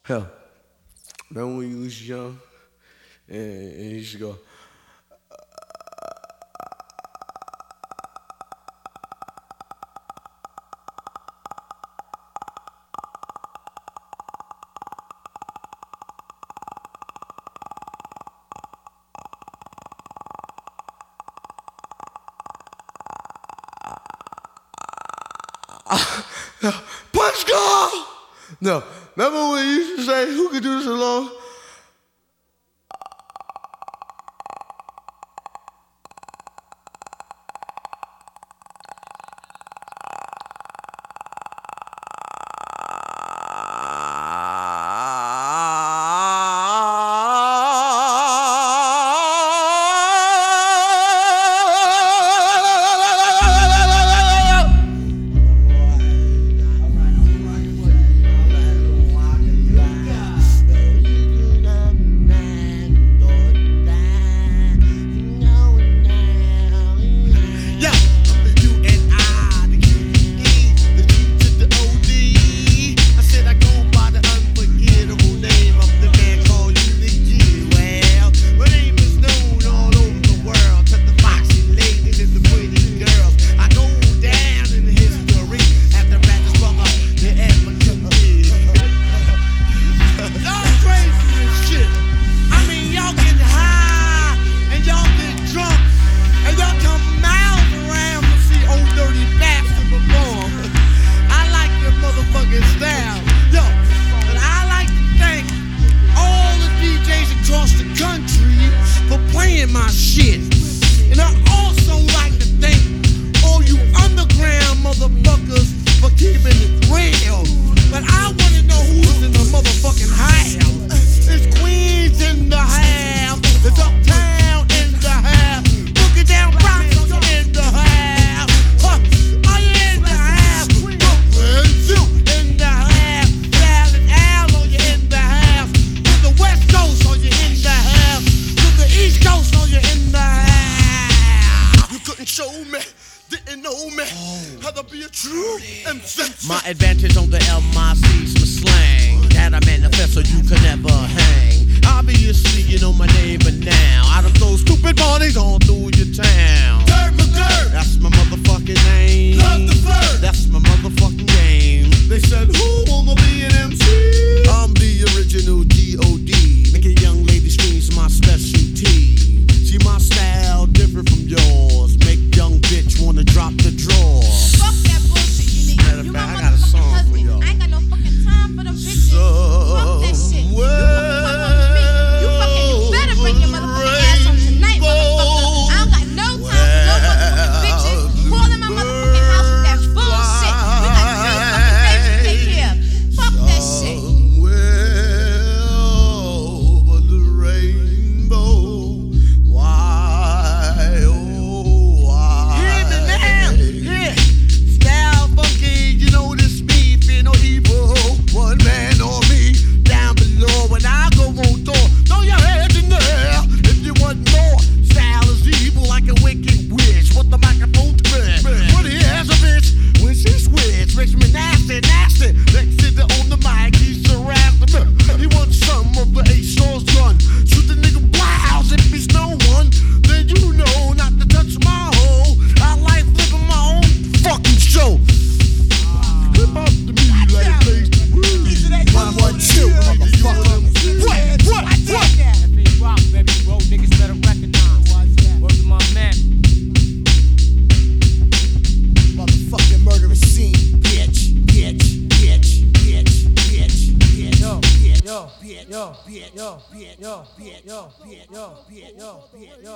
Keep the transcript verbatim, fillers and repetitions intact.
Hell, remember when you was young and, and you used to go, punch God! No, remember when you used to say, who could do this alone? my shit. And I also like to thank all you underground motherfuckers for keeping it real. But I wanna know who's in the motherfucking house. It's Queens in the house. It's Uptown in the house. Boogie down Bronx in the house. Huh, are you in the house? Brooklyn Zoo in the house. Salad Al, are you in the house? To the West Coast, are you in the house? To the East Coast, are you in the house? You couldn't show me, didn't know me, how to be a true M C. My advantage on the L M C's my slang. That I manifest so you can never hang. Obviously you know my name, but now out of those stupid parties all through your town. Dirt McGirt, that's my motherfucking name. Love the Flirt, that's my motherfucking game. They said who wanna be an M C? I'm the original G O D. Making young ladies scream's my specialty. See my style different from yours. Make young bitch wanna drop the drawers. Fuck that bullshit, you need. Matter of You fact, my I got a song motherfucking for y'all. husband. I ain't got no fucking time for them bitches. Fuck that shit. You fucking fuck with me. You fucking, you better bring your motherfucking ass home tonight, motherfucker. I don't got no time for no motherfucking bitches. Call in my motherfucking house with that bullshit. We got three fucking babies to take care of. Fuck that shit. Over the rainbow, why, oh, why? Hear me now, yeah. Style funky, you know this me. Fear no evil, one man or me. Down below when I go on tour, throw your hands in the air if you want more. Style is evil like a wicked witch. What the microphone spread? When he has a bitch, when she switch, makes me nasty, nasty. Let's sit on the mic, he's harassing me. He wants some of the eight stars gun. Shoot the nigga blouse if he's no one. Then you know not to touch my hole. I like flipping my own fucking show. Hip hop to me like a place to breathe. One, one, two, motherfucker. What? What? What? F A rock, baby, bro. Niggas better recognize. Word to my man. Motherfucking murderous scene, bitch, bitch, bitch, bitch, bitch, bitch, Yo, bitch, yo, bitch, yo, bitch, yo, bitch, yo, bitch, yo, bitch, yo, bitch, yo, bitch, yo, yo.